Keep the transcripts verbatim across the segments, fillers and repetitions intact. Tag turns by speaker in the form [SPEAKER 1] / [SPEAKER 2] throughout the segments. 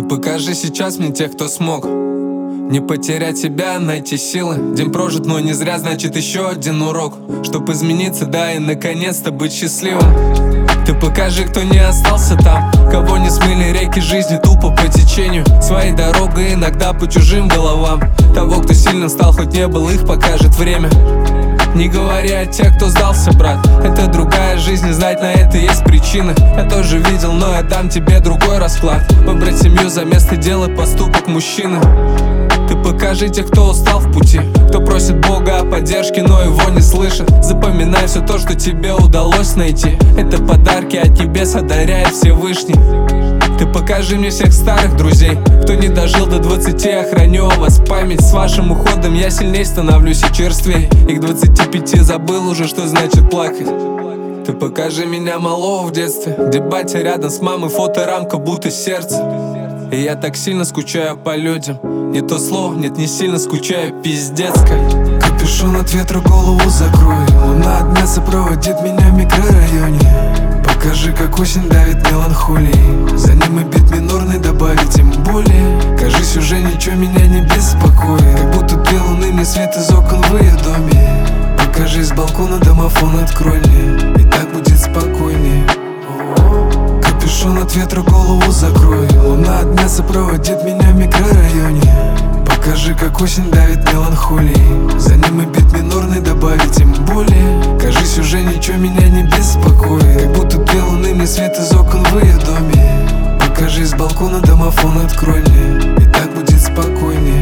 [SPEAKER 1] покажи сейчас мне тех, кто смог не потерять себя, найти силы. День прожит, но не зря, значит еще один урок, чтоб измениться, да и наконец-то быть счастливым. Ты покажи, кто не остался там, кого не смыли реки жизни тупо по течению. Своей дорогой иногда по чужим головам. Того, кто сильным стал, хоть не был, их покажет время. Не говори о тех, кто сдался, брат. Это другая жизнь, и знать на это есть причины. Я тоже видел, но я дам тебе другой расклад. Выбрать семью за место дела, поступок мужчины. Ты покажи тех, кто устал в пути, кто просит Бога о поддержке, но его не слышит. Запоминай все то, что тебе удалось найти. Это подарки от небес, одаряет Всевышний. Ты покажи мне всех старых друзей, кто не дожил до двадцати, я храню о вас память. С вашим уходом я сильней становлюсь и черствей. И к двадцати пяти забыл уже, что значит плакать. Ты покажи меня малого в детстве, где батя рядом с мамой, фоторамка будто сердце. И я так сильно скучаю по людям. Не то слово, нет, не сильно скучаю, пиздецкой.
[SPEAKER 2] Капюшон от ветра, голову закрой. Луна от дня сопроводит меня в микрорайоне. Покажи, как осень давит меланхолией. За ним и бит минорный добавить, тем более. Кажись, уже ничего меня не беспокоит. Как будто две луны мне свет из окон в ее доме. Покажи с балкона домофон, открой мне, и так будет спокойнее. Капюшон от ветра, голову закрой. Луна от дня сопроводит меня в микрорайоне. Покажи, как осень давит меланхолией. За ним и бит минорный добавить, тем более. Кажись, уже ничего меня не беспокоит. Как будто две луны мне свет из окон в ее доме. Покажи с балкона домофон, открой мне, и так будет спокойнее.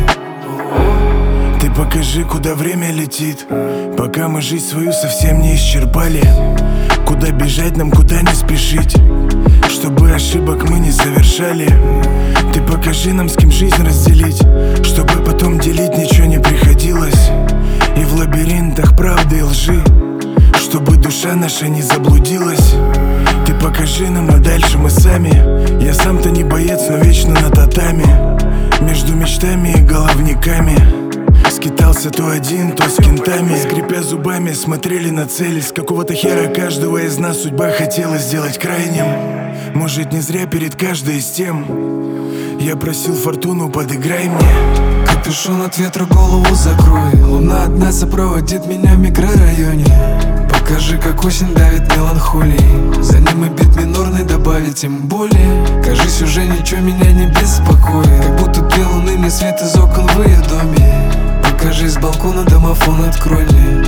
[SPEAKER 3] Ты покажи, куда время летит, пока мы жизнь свою совсем не исчерпали. Куда бежать нам, куда не спешить, чтобы ошибок мы не совершали. Ты покажи нам, с кем жизнь разделить, чтобы потом делить ничего не приходилось. И в лабиринтах правды и лжи, чтобы душа наша не заблудилась. Ты покажи нам, а дальше мы сами. Я сам-то не боец, но вечно на татами. Между мечтами и головниками скитался то один, то с кентами. Скрипя зубами, смотрели на цели. С какого-то хера каждого из нас судьба хотела сделать крайним. Может, не зря перед каждой из тем я просил фортуну, подыграй мне.
[SPEAKER 2] Капюшон от ветра, голову закрой. Луна одна сопроводит меня в микрорайоне. Покажи, как осень давит меланхолией. За ним и бит минорный добавить, тем более. Кажись, уже ничего меня не беспокоит. Как будто две луны мне свет из окон в ее доме. Покажи с балкона домофон, открой мне,